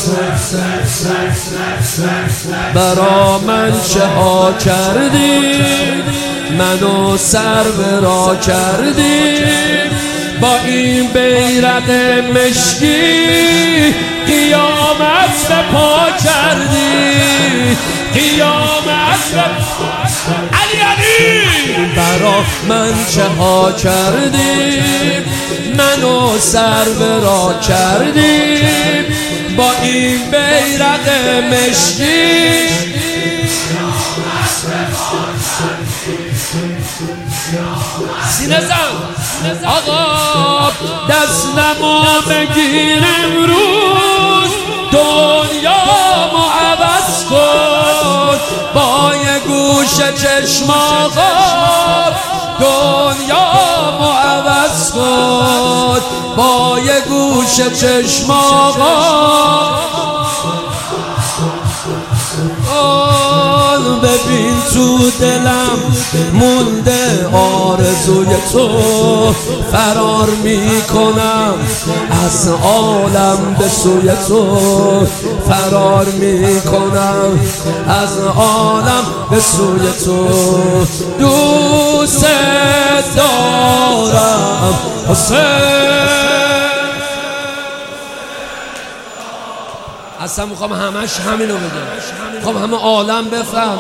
برا من چه ها کردی، منو سر به راه کردی، با این بیرق مشکی قیامت به پا کردی، قیامت به علی برا من چه ها کردی، منو سر به راه کردی، با این بیرق مشکی سینه زن آقا دست نما بگیر امروز، دنیامو عوض کن با یه گوش چشم آقا، دنیامو عوض کن با یه گوش چشم آقا. ببین تو دلم مونده آرزوی تو، فرار میکنم از عالم به سوی تو، فرار میکنم از عالم به سوی تو. دوست دارم حسین. اصلا میخوام همش همینو بگم، میخوام همه عالم بفهم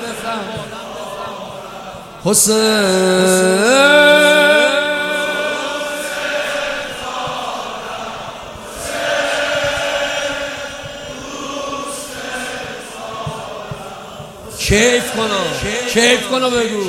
حسین. کیف کنو بگو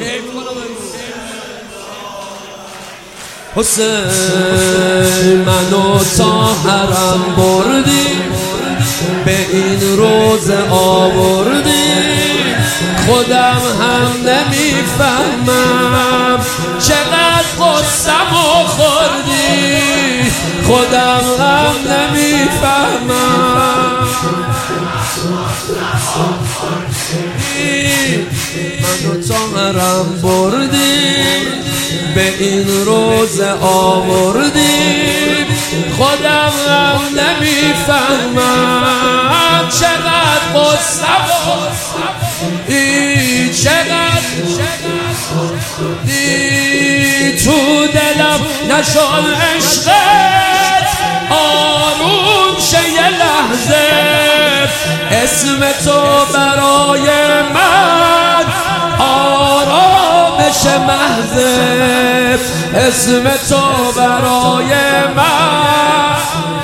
حسین. منو تا حرم بردی، به این روز آوردی، خودم هم نمیفهمم چقدر قصه‌مو خوردی، خودم هم نمیفهمم. منو تا حرم بردی، به این روز آوردی، خودم هم نمیفهمم چقدر قصه‌مو، چقدر تو دلم نشد عشقت آروم شه یه لحظه، اسم تو برای من آرامش محضه، اسم تو برای من.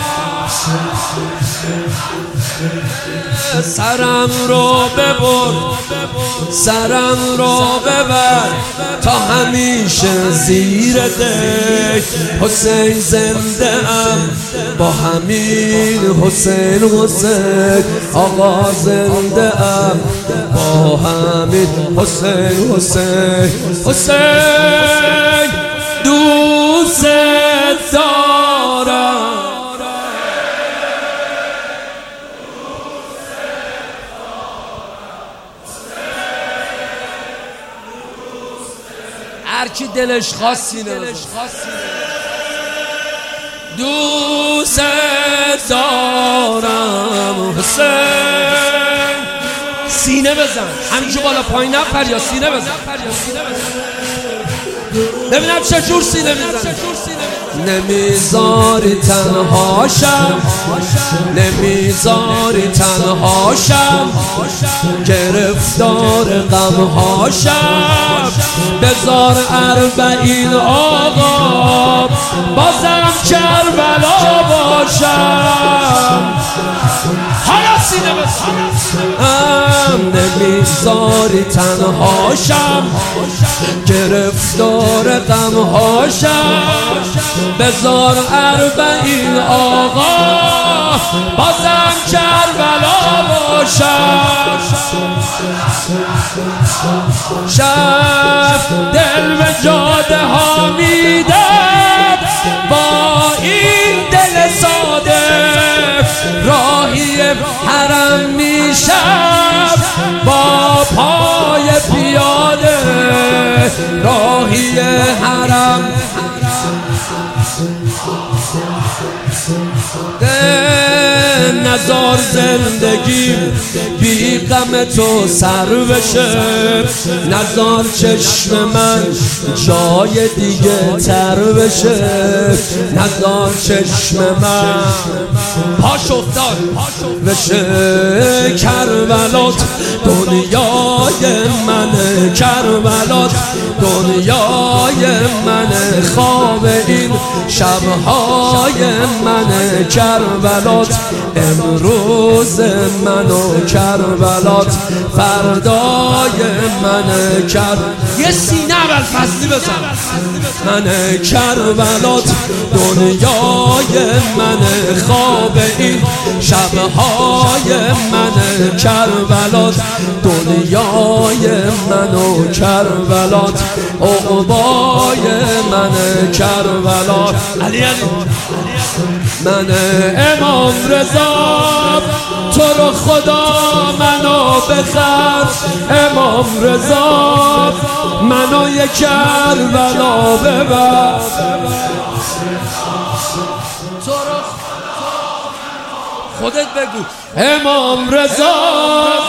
سرم رو ببر، سرم رو ببر تا همیشه زیر دک، حسین زنده ام با همین حسین، حسین آقا زنده ام با همین حسین، حسین حسین دوست دارم. هرکی دلش خواست سینه بزن. دوست دارم حسین. سینه بزن همینجور بالا پایین نپر، یا سینه بزن ببینم چجور سینه میزن. نمیذاری تنهاشم، نمیذاری تنهاشم، گرفتار غمهاشم، بذار 40 آقا بازم کربلا باشم. حالا سینه بزن. نمیذاری تنهاشم، گرفتار غمهاشم، بذار 40 آقا بازم کربلا باشم. شب دل به جاده ها میدم با این دل ساده، راهی حرم میشم با پای پیاده، راهی حرم. نزار زندگیم بی غم تو سر بشه، نزار چشم من جای دیگه تر بشه، نزار چشم من پاش افتاد بشه. کربلات دنیای منه، کربلات دنیای منه، خواب این شبهای منه. کربلات امروز منو، کربلات فردای منه. یه سینه ابوالفضلی بزن منه. کربلات دنیای منه، خواب این شبهای منه. کربلات دنیای منو، کربلات عقبای منه. کربلات علی منه. امام رضا تو رو خدا منو بخر، امام رضا منو یک کربلا ببر. خودت بگو امام رضا